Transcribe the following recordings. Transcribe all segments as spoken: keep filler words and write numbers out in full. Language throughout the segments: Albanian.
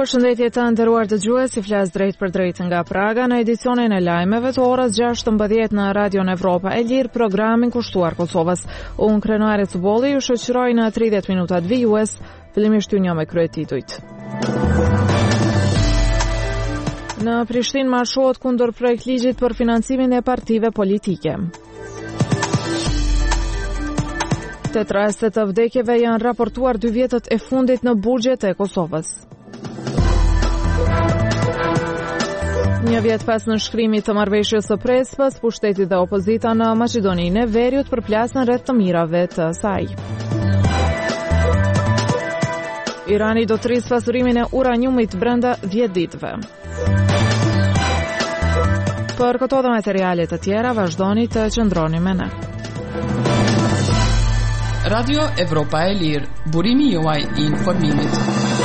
Përshëndetje të nderuar dëgjues, si flas drejt për drejt nga Praga në edicionin e lajmeve të orës gjashtëmbëdhjetë në Radio Evropa e Lirë, programin kushtuar Kosovës. Unë Krenuare Cubolli ju shoqëroj në tridhjetë minutat vijues, fillimisht ju një me kryetitujt. Në Prishtinë marshohet kundër projekt ligjit për financimin e partive politike. Tetë raste të vdekjeve janë raportuar dy vjetët e fundit në buxhet e Kosovës. Një vjet pas nënshkrimit të marrëveshjes së Prespës, pushteti dhe opozita në Maqedoninë e Veriut përplasën rreth të mirave të saj. Irani do të rrisë pasurimin e uraniumit brenda dhjetë ditëve. Për këto dhe materiale të tjera, vazhdoni të qëndroni me ne. Radio Evropa e Lirë, burimi juaj i informimit.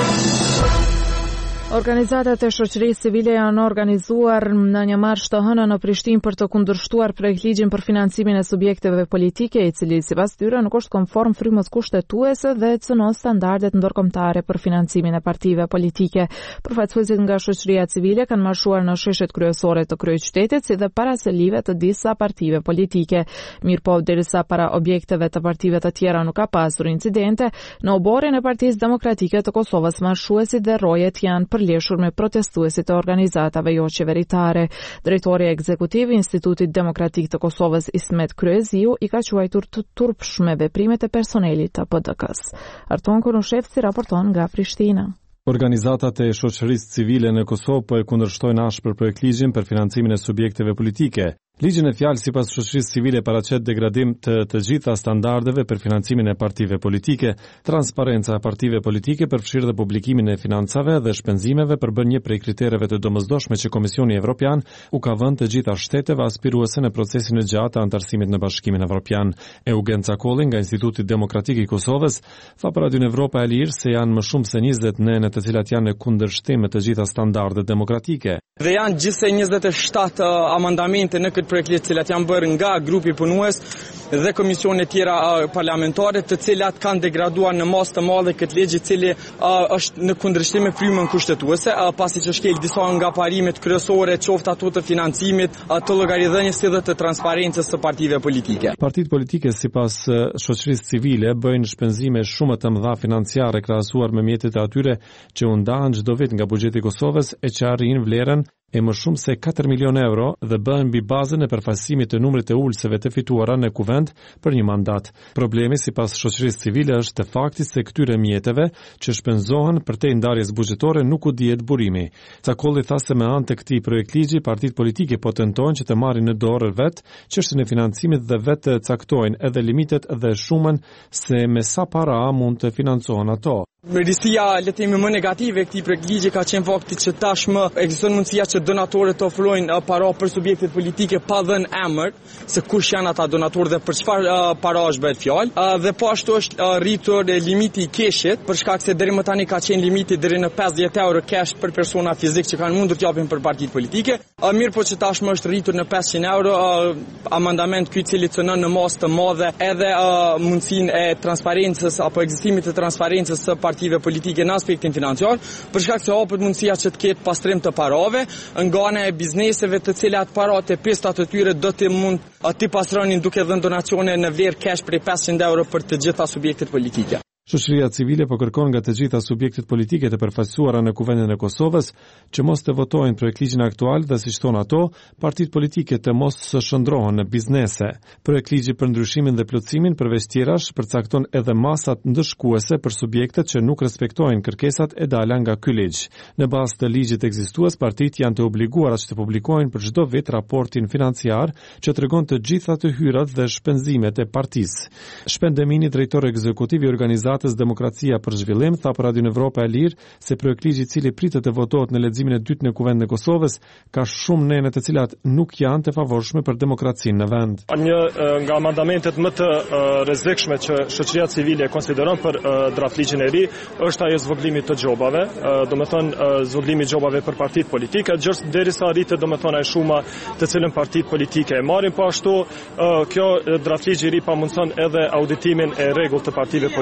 Organizatat e shoqërisë civile janë organizuar në një marsh të hënë në Prishtinë për të kundërshtuar projektligjin për financimin e subjekteve politike, i cili sipas tyre nuk është konform frymës kushtetuese dhe cënon standardet ndërkombëtare për financimin e partive politike. Përfaqësuesit nga shoqëria civile kanë marshuar në sheshet kryesore të kryeqytetit, si dhe para selive të disa partive politike. Mirëpo, derisa para objekteve të partive të tjera nuk ka pasur incidente, në oborrin e Partisë Demokratike të Kosovës marshuesit dhe rojet janë përleshur me protestuesit të organizatave jo qeveritare. Drejtori ekzekutiv i Institutit Demokratik të Kosovës, Ismet Kryeziu, i ka quajtur të turpshme veprimet e personelit të P D K-s. Arton Konushevci raporton nga Prishtina. Organizatat e shoqërisë civile në Kosovë po e kundërshtojnë ashpër projektligjin për financimin e subjekteve politike. Ligjin e fjalë sipas shoqërisë civile paraqet degradim të të gjitha standardeve për financimin e partive politike. Transparenca e partive politike përfshirë dhe publikimin e financave dhe shpenzimeve për bërë një prej kritereve të domosdoshme që Komisioni Evropian u ka vënë të gjitha shteteve aspiruese në procesin e gjatë të antarësimit në Bashkimin Evropian. Eugen Cakolli nga Instituti Demokratik i Kosovës tha për Radio Evropa e Lirë se janë më shumë se njëzet nëne të cilat janë në kundërshtim me të gjitha standardet demokratike. Dhe janë gjithsej njëzet e shtatë amandamente në këtë projektligj të cilat janë bërë nga grupi punues dhe komisione tjera uh, parlamentare, të cilat kanë degraduar në masë të madhe këtë ligj, i cili uh, është në kundërshtim me frymën kushtetuese, uh, pasi që shkel disa nga parimet kryesore, qoftë ato të financimit, uh, të llogaridhënies si dhe të transparencës së partive politike. Partitë politike sipas uh, shoqërisë civile bëjnë shpenzime shumë të mëdha financiare krahasuar me mjetet e atyre që u ndahen çdo vit nga buxheti i Kosovës e që arrin vlerën e më shumë se katër milionë euro dhe bëhen mbi bazën e përfaqësimit të numrit të ulëseve të fituara në kuvend për një mandat. Problemi sipas shoqërisë civile është te fakti se këtyre mjeteve që shpenzohen përtej ndarjes buxhetore nuk u dihet burimi. Cakolli tha se me anë të këtij projektligji partitë politike po tentojnë që të marrin në dorë vetë çështjen e financimit dhe vetë caktojnë edhe limitet dhe shumën se me sa para mund të financohen ato. Risia le të themi më negative e këtij projektligji ka qenë fakti që tashmë ekziston mundësia që donatorët të ofrojnë uh, para për subjektet politike pa dhënë emër se kush janë ata donatorë dhe për çfarë uh, parash bëhet fjalë, uh, dhe po ashtu është uh, rritur limiti i keshit, për shkak se deri më tani ka qenë limiti deri në pesëdhjetë euro cash për persona fizik që kanë mundur të japin për partitë politike. Uh, mirë po që tashmë është rritur në pesëqind euro, uh, amandament ky i cili cënon në masë të madhe edhe uh, mundësinë e transparencës apo ekzistimit të transparencës së partive politike në aspektin financiar, për shkak se hapet mundësia që të ketë pastrim të parave nga ana e bizneseve të cilat paratë e pestat të tyre do të mund të pastronin duke dhënë donacione në vlerë cash për pesëqind euro për të gjitha subjektet politike. Shoqëria civile po kërkon nga të gjitha subjektet politike të përfaqësuara në Kuvendin e Kosovës që mos të votojnë projektligjin aktual dhe siç thon ato, partitë politike të mos së shndrohen në biznese. Projektligji për ndryshimin dhe plotësimin përveç tjerash përcakton edhe masat ndëshkuese për subjektet që nuk respektojnë kërkesat e dala nga ky ligj. Në bazë të ligjit ekzistues, partitë janë të obliguara që të publikojnë për çdo vit raportin financiar që tregon të gjitha të hyrat dhe shpenzimet e partisë. Shpendemini, drejtori ekzekutiv i organizatës Demokracia për Zhvillim, tha për Radio Evropa e Lirë se projektligji i cili pritet të votohet në leximin e dytë në Kuvendin e Kosovës ka shumë nene të cilat nuk janë të favorshme për demokracinë në vend. Një nga amandamentet më të rrezikshme që shoqëria civile konsideron për draftligjin e ri është ajo zvoglimi të xhobave, domethënë zvoglimi i xhobave për partitë politike, gjithë derisa arritet domethënë ai shuma të cilën partitë politike e marrin, po ashtu kjo draftligj i ri pamundson edhe auditimin e rregullt të partive politike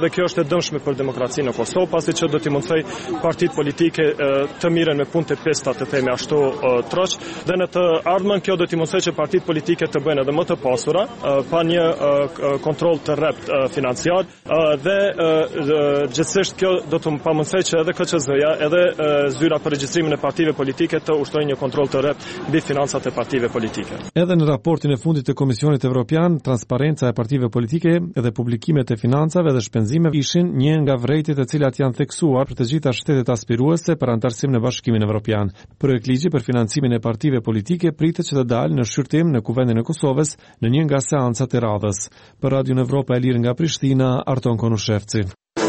edhe kjo është e dëmshme për demokracinë në Kosovë, pasi që do t'i mundësoj partitë politike të miren me punë të pesta të themi ashtu troç, dhe në të ardhmen kjo do t'i mundësoj që partitë politike të bëjnë edhe më të pasura, pa një kontroll të rrept financiar, dhe gjithsesi kjo do të pamundësoj që edhe K Q Z-ja, edhe zyra për regjistrimin e partive politike të ushtrojnë një kontroll të rrept mbi financat e partive politike. Edhe në raportin e fundit të Komisionit Evropian, transparenca e partive politike dhe publikimet e financave dhe shpenzimeve ishin një nga vërejtjet e cilat janë theksuar për të gjitha shtetet aspiruese për antarësim në Bashkimin Evropian. Projektligji për financimin e partive politike pritet që të dalë në shqyrtim në Kuvendin e Kosovës në një nga seancat e radhës. Për Radion Evropa e Lirë nga Prishtina, Arton Konushevci.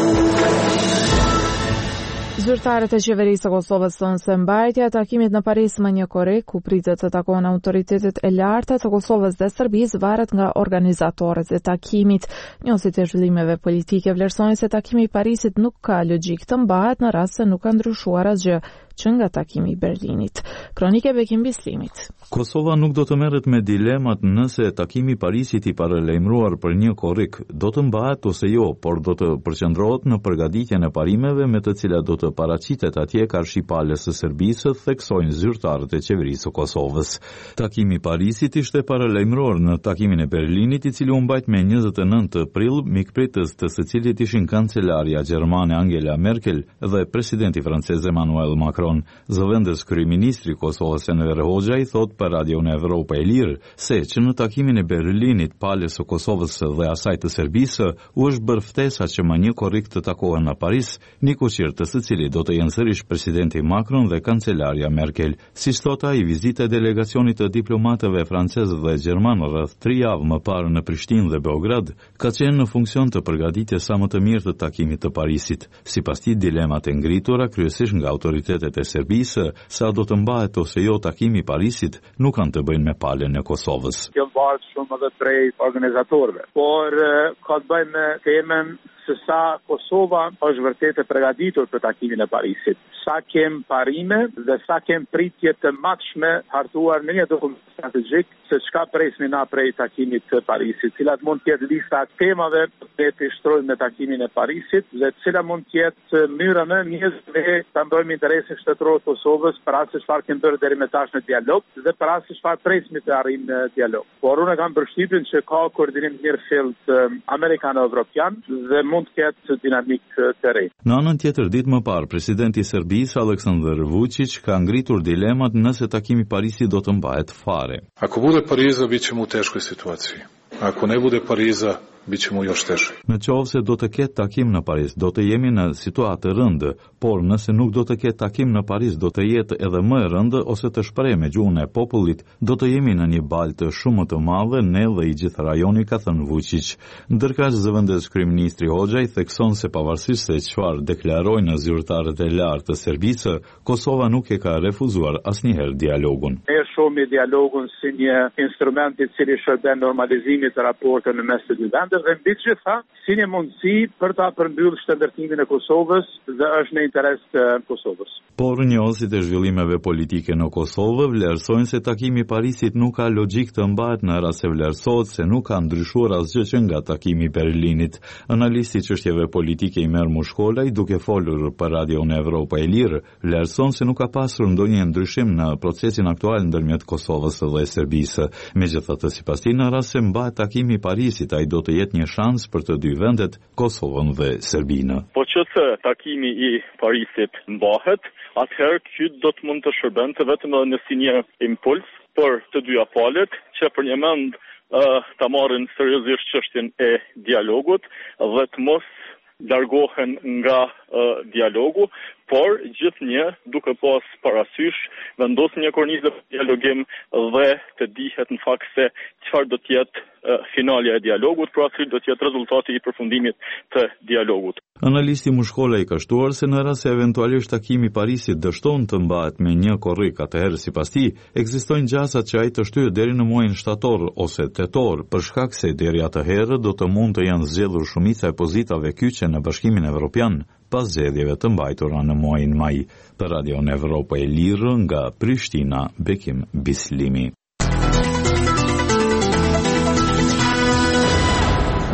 Zyrtarët e qeverisë së Kosovës thonë se mbajtja e takimit në Paris më një korrik, ku pritet të takohen autoritetet e larta të Kosovës dhe Serbisë, varet nga organizatorët e takimit. Njësit e zhvillimeve politike vlerësojnë se takimi i Parisit nuk ka logjik të mbahet në rast se nuk ka ndryshuar asgjë që nga takimi i Berlinit. Kronike Bekim Bislimit. Kosova nuk do të merret me dilemat nëse takimi i Parisit i paralajmëruar për një korrik do të mbahet ose jo, por do të përqendrohet në përgatitjen e parimeve me të cilat do të paraqitet atje karshipales së Serbisë, theksojnë zyrtarët e qeverisë së Kosovës. Takimi i Parisit ishte paralajmëruar në takimin e Berlinit, i cili u mbajt me njëzet e nëntë prill, mikpritës të së cilit ishin kancelarja gjermane Angela Merkel dhe presidenti francez Emmanuel Macron. Zëvendës kryeministri Kosovës Enver Hoxha i thot për Radion Evropa e Lirë se që në takimin e Berlinit palës së Kosovës dhe asaj të Serbisë u është bërë ftesa që më një korrik të takohen në Paris, një kushir të së cili do të jenë sërish presidenti Macron dhe kancelaria Merkel. Si thot ai, vizita e delegacionit të diplomatëve francezë dhe gjerman rreth tri javë më parë në Prishtinë dhe Beograd ka qenë në funksion të përgatitjes sa më të mirë të takimit të Parisit. Sipas tij, dilemat e ngritura kryesisht nga autoritetet e Serbisë, sa do të mbahet ose jo takimi i Parisit, nuk kanë të bëjnë me palën e Kosovës. Kjo varet shumë edhe prej organizatorëve, por ka të bëjë me temën se sa Kosova është vërtet e përgatitur për takimin e Parisit. Sa kem parime dhe sa kem pritje të matshme hartuar në një dokument strategjik se çka presni na prej takimit të Parisit, cilat mund të jetë lista temave që të shtrojmë në takimin e Parisit dhe cila mund të jetë mënyra më mirë dhe ta ndojmë interesin shtetëror të Kosovës për atë çfarë kemi bërë deri më tash në dialog dhe për atë çfarë presni të arrijmë në dialog. Por unë kam përshtypjen se ka koordinim mirëfillt amerikano-evropian dhe mund të ketë dinamik të re. Në anën tjetër, ditë më parë, presidenti i Serbisë Aleksandar Vučić ka ngritur dilemat nëse takimi i Parisit do të mbahet fare. Ako bude Pariza, bićemo u teškoj situaciji. Ako ne bude Pariza, bićemo još teže. Në qovë se do të ketë takim në Paris, do të jemi në situatë rëndë, por nëse nuk do të ketë takim në Paris, do të jetë edhe më e rëndë ose të shpreh me gjuhën e popullit, do të jemi në një balë të shumë të madhe, ne dhe i gjithë rajoni, ka thënë Vučić. Ndërkaq zëvendës kryeministri Hoxha i thekson se pavarësisht se çfarë deklarojnë zyrtarët e lartë të Serbisë, Kosova nuk e ka refuzuar asnjëherë dialogun. Ne shohim dialogun si një instrument i cili shërben normalizimit të raporteve në mes të dy vendeve dhe mbi të gjitha si një mundësi për ta përmbyllur shtetërtimin e Kosovës dhe është në interes të Kosovës. Por njohësit e zhvillimeve politike në Kosovë vlerësojnë se takimi i Parisit nuk ka logjik të mbahet në rast se vlerësohet se nuk ka ndryshuar asgjë që nga takimi i Berlinit. Analisti i çështjeve politike Imer Mushkolaj, duke folur për Radion Evropa e Lirë, vlerëson se nuk ka pasur ndonjë ndryshim në procesin aktual ndërmjet Kosovës dhe Serbisë. Megjithatë, sipas tij, në rast se mbahet takimi i Parisit, ai do të jetë një shans për të dy vendet, Kosovën dhe Serbinë. Po qëse takimi i Parisit mbahet, atëherë ky do të mund të shërbente vetëm në si një impuls për të dyja palët që për një mend uh, ta marrin seriozisht çështjen e dialogut dhe të mos largohen nga uh, dialogu, por gjithnjë duke pas parasysh vendos një kornizë dialogim dhe të dihet në fakt se çfarë do të jetë uh, finalja e dialogut, pra cili do të jetë rezultati i përfundimit të dialogut. Analisti Mushkolaj ka shtuar se në rast se eventualisht takimi i Parisit dështon të mbahet me një korrik, atëherë sipas tij ekzistojnë gjasa që ai të shtyhet deri në muajin shtator ose tetor, për shkak se deri atëherë do të mund të janë zgjedhur shumica e pozitave kyçe në Bashkimin Evropian pas zgjedhjeve të mbajtura në muajin maj. Për Radion Evropa e Lirë nga Prishtina, Bekim Bislimi.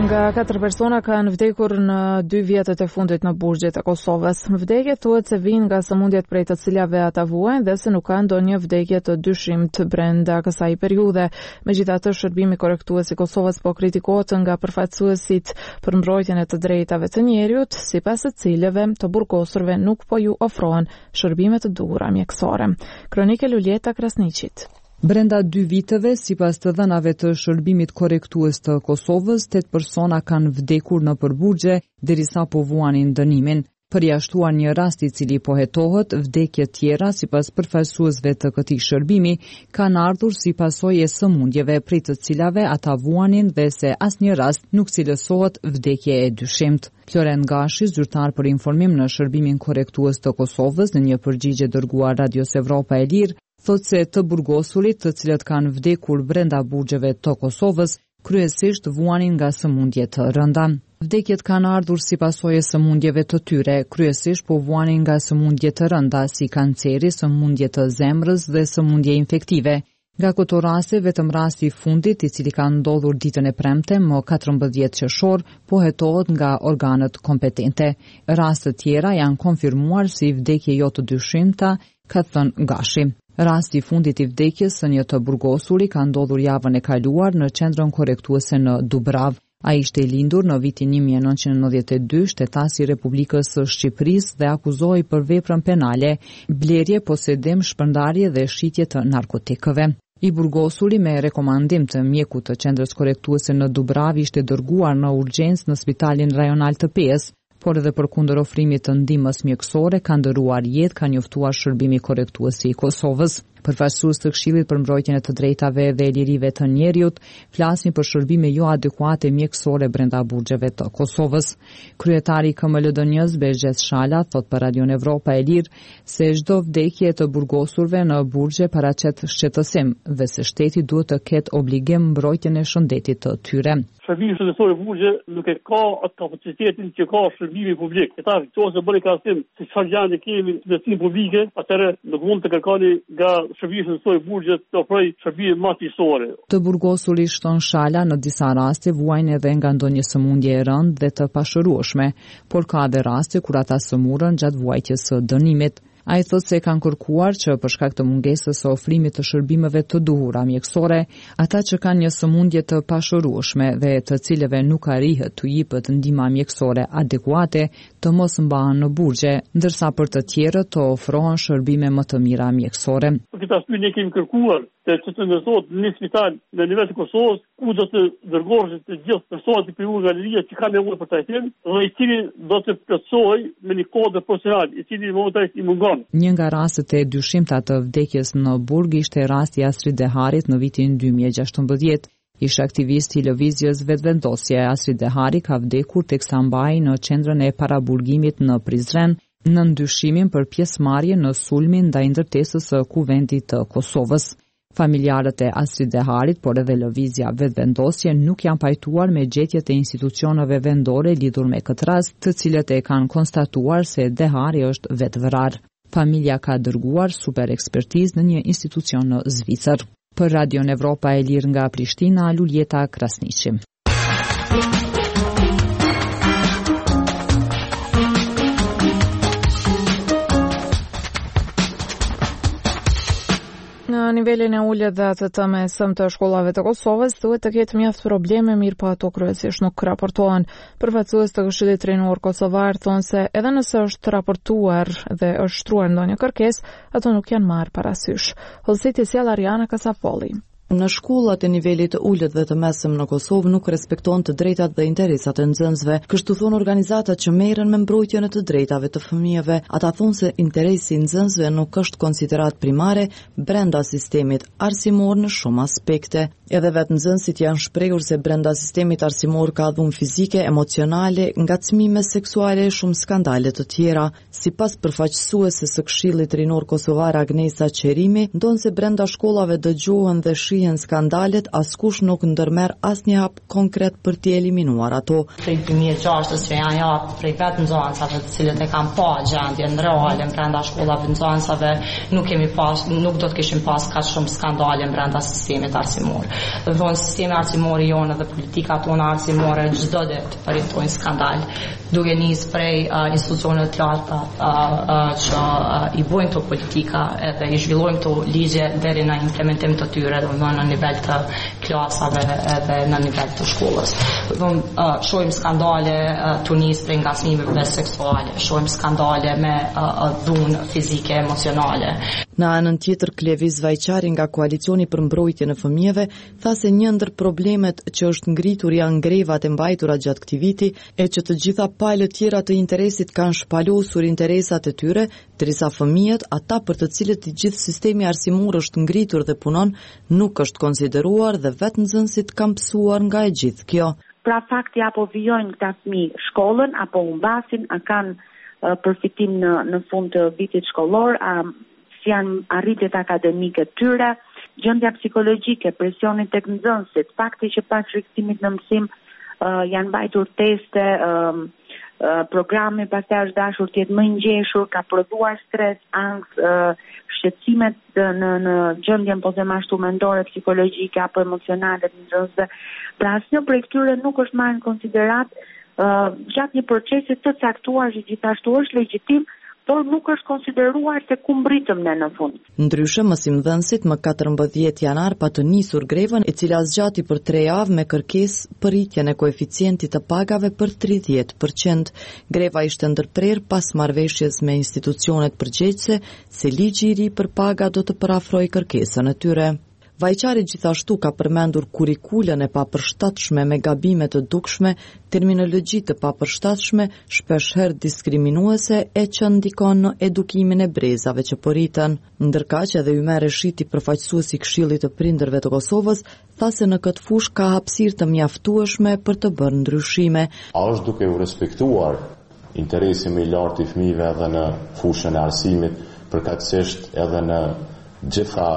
Nga katër persona kanë vdekur në dy vjetët e fundit në burgjet e Kosovës. Vdekjet thuhet se vijnë nga sëmundjet prej të cilave ata vuajnë dhe se nuk ka ndonjë vdekje të dyshimt brenda kësaj periudhe. Megjithatë, shërbimi korrektues i Kosovës po kritikohet nga përfaqësuesit për mbrojtjen e të drejtave të njeriut, sipas të cilëve të burgosurve nuk po ju ofrohen shërbime të duhura mjekësore. Kronike Luljeta Krasniqit. Brenda dy viteve, sipas të dhënave të shërbimit korrektues të Kosovës, tetë persona kanë vdekur në përburgje derisa po vuanin dënimin. Përjashtuar një rast i cili po hetohet, vdekje tjera sipas përfaqësuesve të këtij shërbimi kanë ardhur si pasojë e sëmundjeve prej të cilave ata vuanin dhe se asnjë rast nuk cilësohet vdekje e dyshimt. Floren Gashi, zyrtar për informim në shërbimin korrektues të Kosovës, në një përgjigje dërguar Radios Evropa e Lirë, thot se të burgosurit të cilët kanë vdekur brenda burgjeve të Kosovës, kryesisht vuanin nga sëmundje të rënda. Vdekjet kanë ardhur si pasojë e sëmundjeve të tyre, kryesisht po vuanin nga sëmundje të rënda si kanceri, sëmundje të zemrës dhe sëmundje infektive. Nga këto raste, vetëm rasti i fundit, i cili ka ndodhur ditën e premte, më katërmbëdhjetë qershor, po hetohet nga organet kompetente. Raste tjera janë konfirmuar si vdekje jo të dyshimta, ka thënë Gashi. Rasti i fundit i vdekjes së një të burgosuri ka ndodhur javën e kaluar në qendrën korrektuese në Dubrav. Ai ishte i lindur në vitin një mijë e nëntëqind e nëntëdhjetë e dy, shtetasi i Republikës së Shqipërisë dhe akuzohej për veprën penale, blerje, posedim, shpërndarje dhe shitje të narkotikëve. I burgosuri me rekomandim të mjekut të qendrës korrektuese në Dubrav ishte dërguar në urgjencë në Spitalin Rajonal të Pesë, por edhe përkundër ofrimit të ndihmës mjekësore ka ndëruar jetë, ka njoftuar shërbimi korrektues i Kosovës. Përfaqësues të Këshillit për mbrojtjen e të drejtave dhe lirive të njeriut flasin për shërbime jo adekuate mjekësore brenda burgjeve të Kosovës. Kryetari i K M L D N-s Bezhes Shala thot për Radion Evropa e Lirë se çdo vdekje të burgosurve në burgje paraqet shqetësim dhe se shteti duhet të ketë obligim mbrojtjen e shëndetit të tyre. Shërbimi shëndetësor i burgje nuk e ka atë kapacitetin që ka shërbimi publik. Këta nëse bëni krahasim se çfarë gjendje kemi në shëndetësinë publike, atëherë nuk mund të kërkoni nga shërbimi shëndetësor i burgjet të ofrojë shërbime më tërësore. Të burgosuri shton Shala në disa raste vuajnë edhe nga ndonjë sëmundje e rëndë dhe të pashërueshme, por ka edhe raste kur ata sëmurën gjatë vuajtjes së dënimit. Ai thot se kanë kërkuar që për shkak të mungesës së ofrimit të shërbimeve të duhura mjekësore, ata që kanë një sëmundje të pashërueshme dhe të cilëve nuk arrihet të jepet ndihma mjekësore adekuate, të mos mbahen në burgje, ndërsa për të tjerët të ofrohen shërbime më të mira mjekësore. Për këtë arsye ne kemi kërkuar se të të ndërtohet një spital në nivel të Kosovës ku do të dërgohet të gjithë personat e privuar nga liria që kanë nevojë për trajtim dhe i cili do të plotësohej me një kodë profesional i cili momentisht i mungon. Një nga rastet e dyshimta të vdekjes në burg ishte rasti i Astrid Deharit në vitin dy mijë e gjashtëmbëdhjetë. Ishte aktivist i lëvizjes Vetvendosje. Astrid Dehari ka vdekur teksa mbahej në qendrën e paraburgimit në Prizren në ndyshimin për pjesëmarrje në sulmin ndaj ndërtesës së Kuvendit të Kosovës. Familjarët e Astrid Deharit, por edhe lëvizja Vetvendosje nuk janë pajtuar me gjetjet e institucioneve vendore lidhur me këtë rast, të cilët e kanë konstatuar se Dehari është vetëvrar. Familja ka dërguar super ekspertizë në një institucion në Zvicër. Për Radion Evropa e Lirë nga Prishtina, Luljeta Krasniqi. Në nivelin e ulët dhe atë të mesëm të shkollave të Kosovës, thuhet të ketë mjaft probleme, mirë po ato kryesisht nuk raportohen. Përfaqësues të Këshillit Rinor Kosovar thonë se edhe nëse është raportuar dhe është shtruar ndonjë kërkesë, ato nuk janë marrë parasysh. Hollësiti sjell Ariana Kasapolli. Në shkollat e nivelit të ulët dhe të mesëm në Kosovë nuk respekton të drejtat dhe interesat e nxënësve. Kështu thonë organizatat që merren me mbrojtjen e të drejtave të fëmijëve. Ata thonë se interesi i nxënësve nuk është konsiderat primare brenda sistemit arsimor në shumë aspekte. Edhe vetë nxënësit janë shprehur se brenda sistemit arsimor ka dhunë fizike, emocionale, ngacmime seksuale e shumë skandale të tjera. Sipas përfaqësueses së Këshillit Rinor Kosovar Agnesa Qerimi, ndonse brenda shkollave dëgjohen dhe rrihen skandalet, askush nuk ndërmerr asnjë hap konkret për t'i eliminuar ato. Prej dy mijë e gjashtës që janë japë prej vetë nxënësave të cilët e kanë pa gjendjen reale brenda shkollave nxënësave, nuk kemi pas, nuk do të kishim pas kaq shumë skandale brenda sistemit arsimor. Do të thonë sistemi arsimor i jonë dhe politika tona arsimore çdo ditë përjetojnë skandal, duke nisë prej uh, institucioneve të larta uh, uh, që uh, i bojnë këto politika edhe i zhvillojnë këto ligje deri në implementim të tyre, domethënë në nivel të klasave edhe në nivel të shkollës. Domethënë uh, shohim skandale uh, të nisë prej ngacmimeve seksuale, shohim skandale me uh, dhunë fizike, emocionale. Në anën tjetër, Kleviz Vajçari nga Koalicioni për Mbrojtjen e Fëmijëve tha se një ndër problemet që është ngritur janë grevat e mbajtura gjatë këtij viti e që të gjitha palët tjera të interesit kanë shpalosur interesat e tyre, derisa fëmijët, ata për të cilët i gjithë sistemi arsimor është ngritur dhe punon, nuk është konsideruar dhe vetë nxënësit kanë pësuar nga e gjithë kjo. Pra fakti apo vijojnë këta fëmijë shkollën apo humbasin, a kanë uh, përfitim në, në fund të vitit shkollor, a si janë arritjet akademike të tyre, gjendja psikologjike, presioni tek nxënësit, fakti që pas rikthimit në mësim uh, janë mbajtur teste, uh, uh, programi pastaj është dashur të jetë më i ngjeshur, ka prodhuar stres, angst, uh, shqetësimet në në gjendjen po them ashtu mendore, psikologjike apo emocionale të nxënësve. Pra asnjë prej këtyre nuk është marrë në konsiderat uh, gjatë një procesi të caktuar që gjithashtu është legjitim, por nuk është konsideruar se ku mbritëm ne në fund. Ndryshe, mësimdhënësit më katërmbëdhjetë janar pa të nisur grevën, e cila zgjati për tre javë me kërkesë për rritjen e koeficientit të pagave për tridhjetë përqind. Greva ishte ndërprer pas marrëveshjes me institucionet përgjegjëse se ligji i ri për paga do të parafrojë kërkesën e tyre. Vajçari gjithashtu ka përmendur kurikulën e papërshtatshme me gabime të dukshme, terminologji të papërshtatshme, shpeshherë diskriminuese e që ndikon në edukimin e brezave që po rriten. Ndërkaq edhe Ymer Reshiti, përfaqësuesi i Këshillit të Prindërve të Kosovës, tha se në këtë fushë ka hapësirë të mjaftueshme për të bërë ndryshime. A është duke u respektuar interesi më i lartë i fëmijëve edhe në fushën e arsimit, përkatësisht edhe në gjitha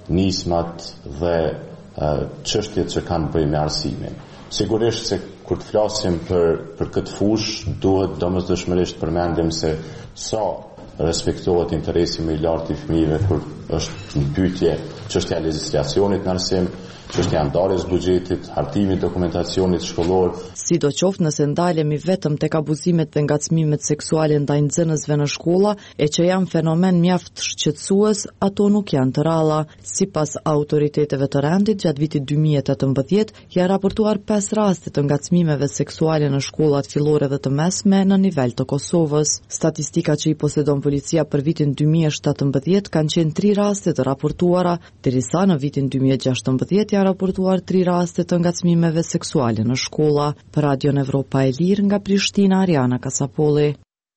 nismat dhe uh, çështjet që kanë bëjë me arsimin. Sigurisht se kur të flasim për, për këtë fushë, duhet domosdoshmërisht përmendim se sa respektohet interesi më i lartë i fëmijëve kur është në pyetje çështja e legjislacionit në arsim, çështja e ndarjes buxhetit, hartimi i dokumentacionit shkollor. Sidoqoftë nëse ndalemi vetëm tek abuzimet dhe ngacmimet seksuale ndaj nxënësve në shkolla, e që janë fenomen mjaft shqetësues, ato nuk janë të ralla. Sipas autoriteteve të rendit, gjatë vitit dy mijë e tetëmbëdhjetë janë raportuar pesë raste të ngacmimeve seksuale në shkollat fillore dhe të mesme në nivel të Kosovës. Statistika që i posedon policia për vitin dy mijë e shtatëmbëdhjetë kanë qenë tri raste të raportuara, derisa në vitin dy mijë e gjashtëmbëdhjetë raportuar tri raste të ngacmimeve seksuale në shkolla. Për Radion Evropa e Lirë nga Prishtina, Ariana Kasapolli.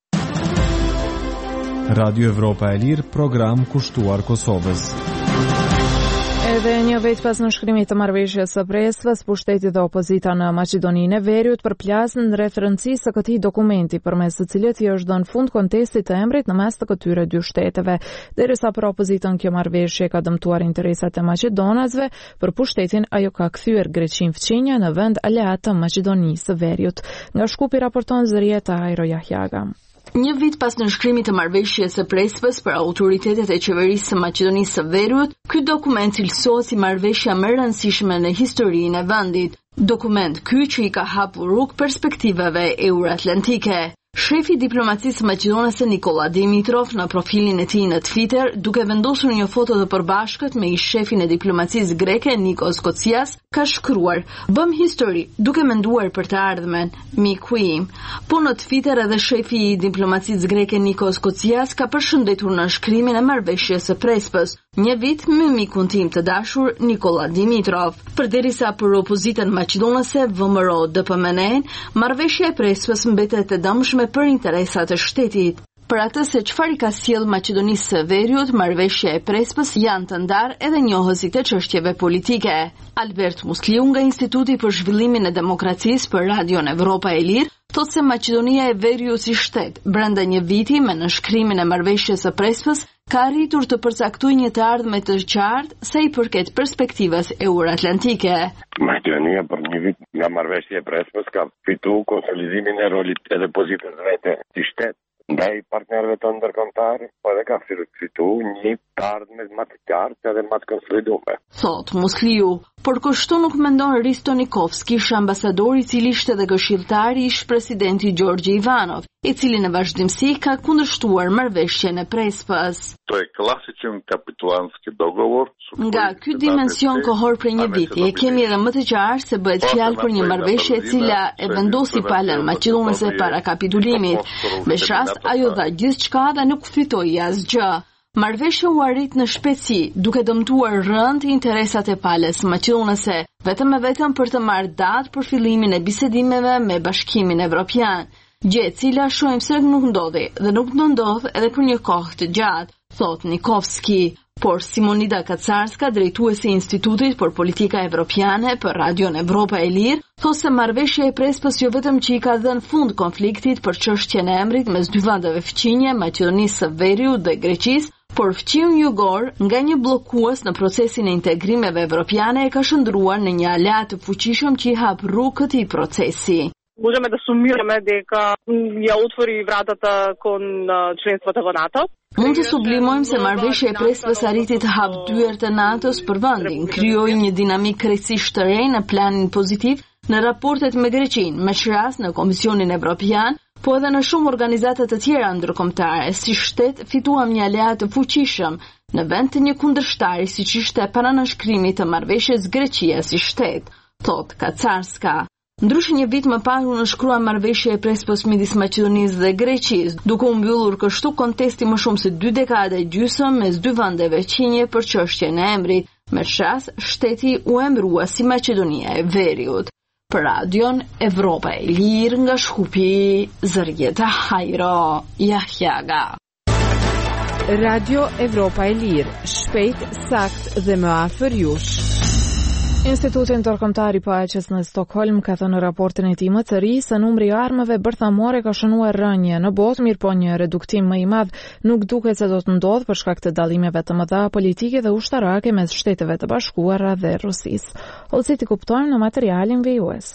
Radio Evropa e Lirë, program kushtuar Kosovës. Edhe një vit pas nënshkrimit të marrëveshjes së Prespas, pushteti dhe opozita në Maqedoninë e Veriut përplasën rreth rëndësisë së këtij dokumenti, përmes të cilit i është dhënë fund kontestit të emrit në mes të këtyre dy shteteve. Derisa për opozitën kjo marrëveshje ka dëmtuar interesat e maqedonasve, për pushtetin ajo ka kthyer Greqinë fqinja në vend aleat të Maqedonisë së Veriut. Nga Shkupi raporton Zërieta Ajro Jahjaga. Një vit pas nënshkrimit të marrëveshjes së Prespas për autoritetet e qeverisë së Maqedonisë së Veriut, ky dokument cilësohet si marrëveshja më e rëndësishme në historinë e vendit. Dokument ky që i ka hapur rrugë perspektivave euroatlantike. Shefi i diplomacisë maqedonase Nikola Dimitrov në profilin e tij në Twitter, duke vendosur një foto të përbashkët me ish shefin e diplomacisë greke Nikos Kocias, ka shkruar: "Bëm histori duke menduar për të ardhmen, miku im." Po në Twitter edhe shefi i diplomacisë greke Nikos Kocias ka përshëndetur nënshkrimin e marrëveshjes së Prespas, një vit me mikun tim të dashur Nikola Dimitrov. Përderisa për opozitën maqedonase V M R O D P M N, marrëveshja e Prespas mbetet e dëmshme për interesat e shtetit. për atë se çfarë i ka sjellë Maqedonisë së Veriut marrëveshja e Prespës janë të ndarë edhe njohësit e çështjeve politike. Albert Musliu nga Instituti për Zhvillimin e Demokracisë për Radion Evropa e Lirë thotë se Maqedonia e Veriut si shtet brenda një viti me nënshkrimin e marrëveshjes së Prespës ka arritur të përcaktojë një të ardhme të qartë sa i përket perspektivës euroatlantike. Maqedonia për një vit nga marrëveshja e Prespës ka fituar konsolidimin e rolit edhe pozitës vete si shtet ndaj partnerëve të ndërkombëtar, po edhe ka fituar një të ardhme më të qartë edhe më të konsoliduar. Thot Musliu, por kështu nuk mendon Risto Nikovski, ambasadori i cili ishte edhe këshilltari i ish-presidenti Gjorgji Ivanov, i cili në vazhdimsi ka kundërshtuar marrëveshjen e Prespës. To je klasičan kapitulanski dogovor. Nga ky dimension kohor për një viti, e kemi edhe më të qartë se bëhet fjalë për një marrëveshje e cila e vendosi palën maqedonëse para kapitulimit. Me rast, ajo dha gjithçka dhe nuk fitoi asgjë. Marrëveshja u arrit në shpejtësi, duke dëmtuar rënd interesat e palës maqedonëse, vetëm e vetëm për të marrë datë për fillimin e bisedimeve me Bashkimin Evropian. Gjë e cila shohim se nuk ndodhi dhe nuk do ndodh edhe për një kohë të gjatë, thot Nikovski. Por Simonida Kacarska, drejtuesi i Institutit për Politika Evropiane për Radion Evropa e Lirë, thotë se marrëveshja e Prespës jo vetëm që i ka dhënë fund konfliktit për çështjen e emrit mes dy vendeve fëqinje, Maqedonisë së Veriut dhe Greqisë, por fëqiu jugor nga një bllokues në procesin e integrimeve evropiane e ka shndruar në një aleat të fuqishëm që i hap rrugë këtij procesi. Можеме да сумираме дека ја отвори вратата кон членството во НАТО. Mund të sublimojmë se marrëveshja e Prespës arriti të hap dyert e NATO-s për vendin, krijoi një dinamik krejtësisht të re në planin pozitiv në raportet me Greqinë, me rast në Komisionin Evropian, po edhe në shumë organizata të tjera ndërkombëtare. Si shtet fituam një aleat të fuqishëm në vend të një kundërshtari siç ishte para nënshkrimit të marrëveshjes Greqia si shtet, thot Kacarska. Ndryshe një vit më parë u nënshkrua marrëveshja e Prespës midis Maqedonisë dhe Greqisë, duke u mbyllur kështu kontesti më shumë se dy dekade gjysmë mes dy vendeve qinje për çështjen e emrit. Me çast, shteti u emërua si Maqedonia e Veriut. Për Radion Evropa e Lirë nga Shkupi, Zërjeta Hajro, Jahjaga. Radio Evropa e Lirë, shpejt, sakt dhe më afër jush. Instituti Ndërkombëtar i Paqes në Stockholm ka thënë në raportin e tij më të ri se numri i armëve bërthamore ka shënuar rënje në botë, mirë po një reduktim më i madh nuk duket se do të ndodhë për shkak të dallimeve të mëdha politike dhe ushtarake mes Shteteve të Bashkuara dhe Rusisë. Ose ti kuptojmë në materialin V U S.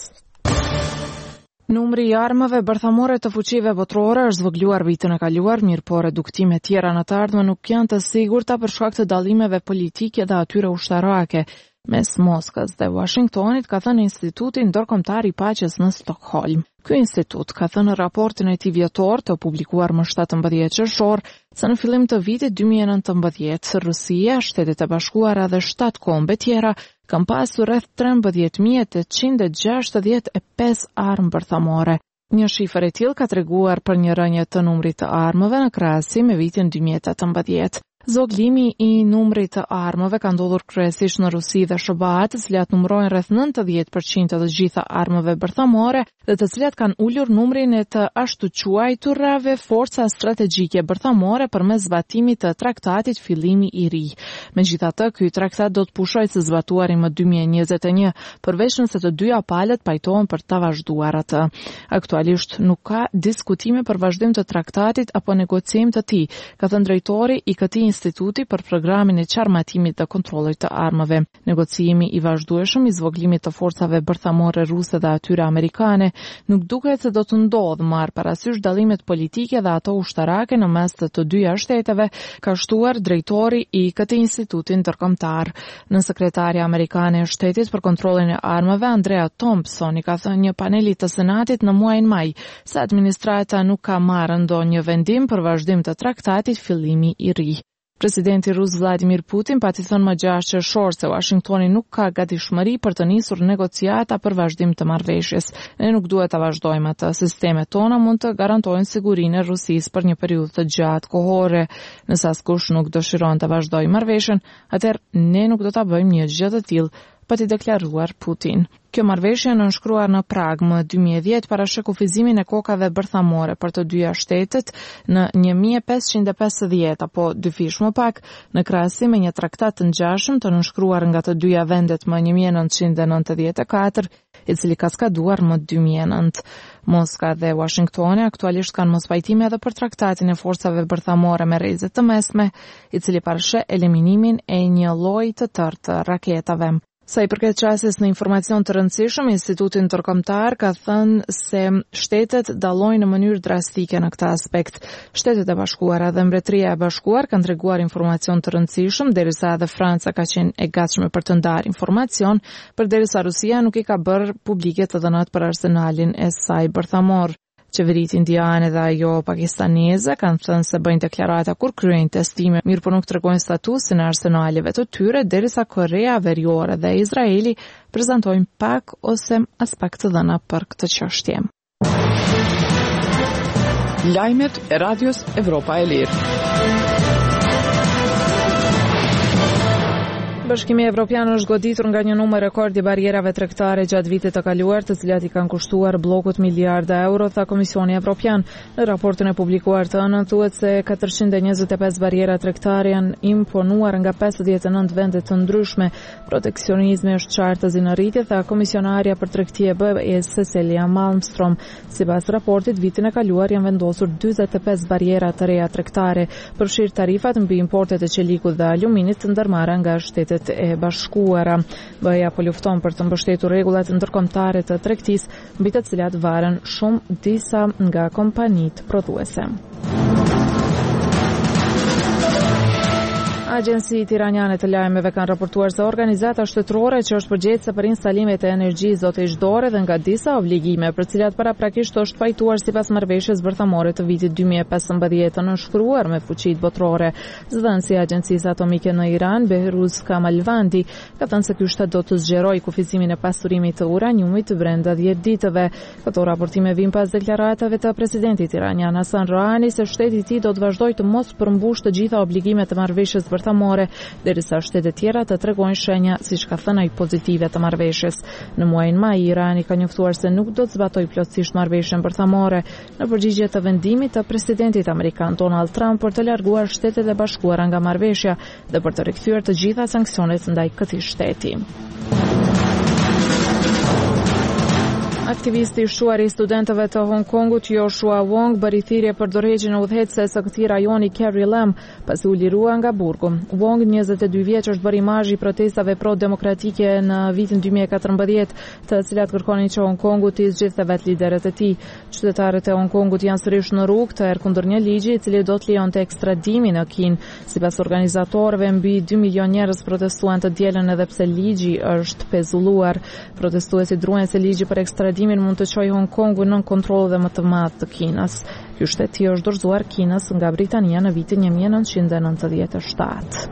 Numri i armëve bërthamore të fuqive botërore është zvogëluar vitin e kaluar, mirë po reduktime tjera në të ardhmen nuk janë të sigurta për shkak të dallimeve politike dhe atyre ushtarake mes Moskës dhe Washingtonit, ka thënë Instituti Ndërkombëtar i Paqes në Stockholm. Ky institut ka thënë në raportin e tij vjetor të publikuar më shtatëmbëdhjetë qershor se në fillim të vitit dy mijë e nëntëmbëdhjetë Rusia, Shtetet e Bashkuara dhe shtatë kombe tjera kanë pasur rreth trembëdhjetë mijë tetëqind e gjashtëdhjetë e pesë armë bërthamore. Një shifër e tillë ka treguar për një rënje të numrit të armëve në krahasim me vitin dy mijë e tetëmbëdhjetë. Zoglimi i numrit të armëve ka ndodhur kryesisht në Rusi dhe S B A, të cilat numërojnë rreth nëntëdhjetë përqind të të gjitha armëve bërthamore dhe të cilat kanë ulur numrin e të ashtu quajturave forca strategjike bërthamore përmes zbatimit të traktatit fillimi i ri. Megjithatë, ky traktat do të pushojë së zbatuari më dy mijë e njëzet e një, përveç nëse të dyja palët pajtohen për ta vazhduar atë. Aktualisht nuk ka diskutime për vazhdim të traktatit apo negocim të tij, ka thënë drejtori i këtij instituti për programin e qarmatimit dhe kontrollit të armëve. Negocimi i vazhdueshëm i zvoglimit të forcave bërthamore ruse dhe atyre amerikane nuk duket se do të ndodhë marrë parasysh dallimet politike dhe ato ushtarake në mes të të dyja shteteve, ka shtuar drejtori i këtij instituti ndërkombëtar. Në sekretarja amerikane e shtetit për kontrollin e armëve, Andrea Thompson, i ka thënë një panelit të Senatit në muajin maj se administrata nuk ka marrë ndonjë vendim për vazhdim të traktatit fillimi i ri. Presidenti rus Vladimir Putin pati thënë më gjashtë qershor se Washingtoni nuk ka gatishmëri për të nisur negociata për vazhdim të marrëveshjes. Ne nuk duhet ta vazhdojmë atë. Sistemet tona mund të garantojnë sigurinë e Rusisë për një periudhë të gjatë kohore. Nëse askush nuk dëshiron të vazhdojë marrëveshjen, atëherë ne nuk do ta bëjmë një gjë të tillë, pa t'i deklaruar Putin. Kjo marrëveshje nënshkruar në Prag më dy mijë e dhjetë parashë kufizimin e kokave bërthamore për të dyja shtetet në një mijë e pesëqind e pesëdhjetë apo dy fish më pak, në krahasim me një traktat të ngjashëm të nënshkruar nga të dyja vendet më një mijë e nëntëqind e nëntëdhjetë e katër, i cili ka skaduar më dy mijë e nëntë. Moska dhe Washingtoni aktualisht kanë mospajtime edhe për traktatin e forcave bërthamore me rrezet të mesme, i cili parashë eliminimin e një lloji të tërë të raketave. Sa i përket qasjes në informacion të rëndësishëm, Instituti Ndërkombëtar ka thënë se shtetet dallojnë në mënyrë drastike në këtë aspekt. Shtetet e Bashkuara dhe Mbretëria e Bashkuar kanë treguar informacion të rëndësishëm, derisa edhe Franca ka qenë e gatshme për të ndarë informacion, përderisa Rusia nuk i ka bërë publike të dhënat për arsenalin e saj bërthamor. Qeveritë indiane dhe ajo pakistaneze kanë thënë se bëjnë deklarata kur kryejnë testime, mirë por nuk tregojnë statusin e arsenaleve të tyre, derisa Korea Veriore dhe Izraeli prezantojnë pak ose as pak të dhëna për këtë çështje. Lajmet e Radios Evropa e Lirë. Bashkimi Evropian është goditur nga një numër rekord i barierave tregtare gjatë vitit të kaluar, të cilat i kanë kushtuar bllokut miliarda euro, tha Komisioni Evropian. Në raportin e publikuar të ënën thuhet se katërqind e njëzet e pesë bariera tregtare janë imponuar nga pesëdhjetë e nëntë vende të ndryshme. Proteksionizmi është qartëzi në rritje, tha komisionarja për tregti e B E Cecilia Malmström. Sipas raportit, vitin e kaluar janë vendosur dyzet e pesë bariera të reja tregtare, përfshirë tarifat mbi importet e qelikut dhe aluminit të ndërmarra nga shtetet e Bashkuara. B E A po lufton për të mbështetur rregullat ndërkombëtare të tregtisë, mbi të cilat varen shumë disa nga kompanitë prodhuese. Agjencitë iraniane të lajmeve kanë raportuar se organizata shtetërore që është përgjegjëse për instalimet e energjisë do të hiq dorë dhe nga disa obligime për cilat paraprakisht është pajtuar sipas marrëveshjes bërthamore të vitit dy mijë e pesëmbëdhjetë të nënshkruar me fuqitë botërore. Zëdhënësi i Agjencisë Atomike në Iran, Behruz Kamalvandi, ka thënë se ky shtet do të zgjerojë kufizimin e pasurimit të uraniumit brenda dhjetë ditëve. Këto raportime vijnë pas deklaratave të presidentit iranian Hasan Rouhani se shteti i tij do të vazhdojë të mos përmbushë të gjitha obligimet e marrëveshjes bërthamore, derisa shtetet tjera të tregojnë shenja, siç ka thënë ai, pozitive të marrëveshjes. Në muajin maj, Irani ka njoftuar se nuk do të zbatojë plotësisht marrëveshjen bërthamore, në përgjigje të vendimit të presidentit amerikan Donald Trump për të larguar Shtetet e Bashkuara nga marrëveshja dhe për të rikthyer të gjitha sanksionet ndaj këtij shteti. Aktivisti i shquar i studentëve të Hong Kongut Joshua Wong bëri thirrje për dorëheqjen e udhëheqëses së këtij rajoni Carrie Lam pasi u lirua nga burgu. Wong, njëzet e dy vjeç, është bërë imazh i protestave pro-demokratike në vitin dy mijë e katërmbëdhjetë, të cilat kërkonin që Hong Kongu të zgjidhte vetë liderët e tij. Qytetarët e Hong Kongut janë sërish në rrugë të erë kundër një ligji i cili do të lejonte ekstradimin në Kinë. Sipas organizatorëve, mbi dy milion njerëz protestuan të dielën edhe pse ligji është pezulluar. Protestuesit druajnë se ligji për ekstradimin mund të çojë Hong Kongun nën kontroll dhe më të madh të Kinës. Ky shtet i është dorëzuar Kinës nga Britania në vitin një mijë e nëntëqind e nëntëdhjetë e shtatë.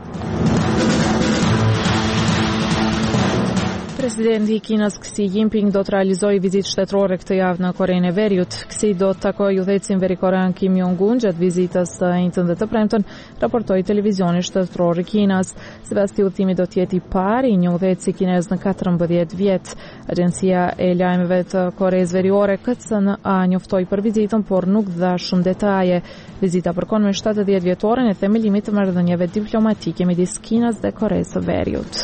Presidenti i Kinës Xi Jinping do të realizojë vizitë shtetërore këtë javë në Korenë e Veriut. Xi do të takojë udhëheqësin verikorean Kim Jong-un gjatë vizitës së njëjtën dhe të premten, raportoi televizioni shtetëror i Kinës. Sipas këtij udhëtimi do të jetë i parë i një udhëheqësi kinez në katërmbëdhjetë vjet. Agjencia e lajmeve të Koreas Veriore K C N A njoftoi për vizitën, por nuk dha shumë detaje. Vizita përkon me shtatëdhjetë vjetoren e themelimit të marrëdhënieve diplomatike midis Kinës dhe Koreas së Veriut.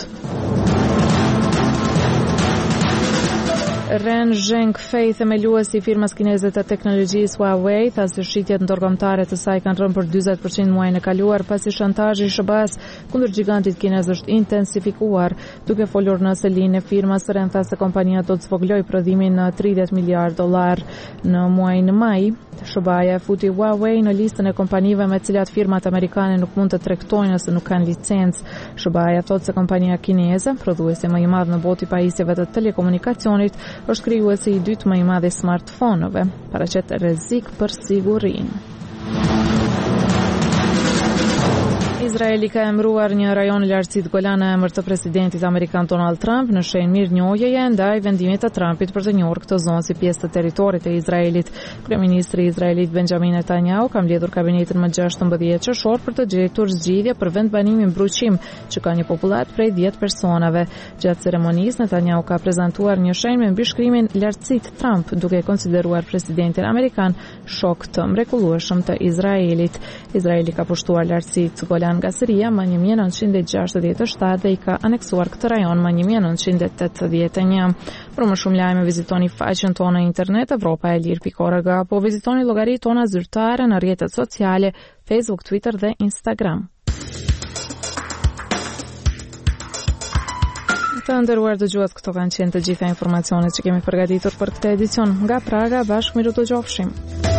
Ren Zhengfei, themeluesi i firmës kineze të teknologjisë Huawei, tha se shitjet ndërkombëtare të saj kanë rënë për dyzet përqind muajin e kaluar pasi shantazhi i S B A-s kundër gigantit kinez është intensifikuar. Duke folur në selinë e firmës, Ren tha se kompania do të zvoglojë prodhimin në tridhjetë miliardë dollar. Në muajin maj, S B A-ja futi Huawei në listën e kompanive me të cilat firmat amerikane nuk mund të tregtojnë ose nuk kanë licencë. S B A-ja thotë se kompania kineze, prodhuesi më i madh në botë i pajisjeve të telekomunikacionit, është krijuesi i dytë më i madh i smartphone-ëve, paraqet rrezik për sigurinë. Izraeli ka emëruar një rajon në lartësitë Golan në emër të presidentit amerikan Donald Trump në shenjë mirënjohjeje ndaj vendimit të Trumpit për të njohur këtë zonë si pjesë të territorit të Izraelit. Kryeministri Izraelit Benjamin Netanyahu ka mbledhur kabinetin më gjashtëmbëdhjetë qershor për të gjetur zgjidhje për vendbanimin mbruqim, që ka një popullat prej dhjetë personave. Gjatë ceremonisë, Netanyahu ka prezantuar një shenjë me mbishkrimin lartësitë Trump, duke konsideruar presidentin amerikan shok të mrekullueshëm të Izraelit. Izraeli ka pushtuar lartësitë Golan nga Siria më një mijë e nëntëqind e gjashtëdhjetë e shtatë dhe i ka aneksuar këtë rajon më një mijë e nëntëqind e tetëdhjetë e një. Për më shumë lajme vizitoni faqen tonë në internet Evropa e Lirë pikë org apo vizitoni llogaritë tona zyrtare në rrjetet sociale Facebook, Twitter dhe Instagram. Të nderuar dëgjues, këto kanë qenë të gjitha informacionet që kemi përgatitur për këtë edicion. Nga Praga, bashkë miru të gjofshim.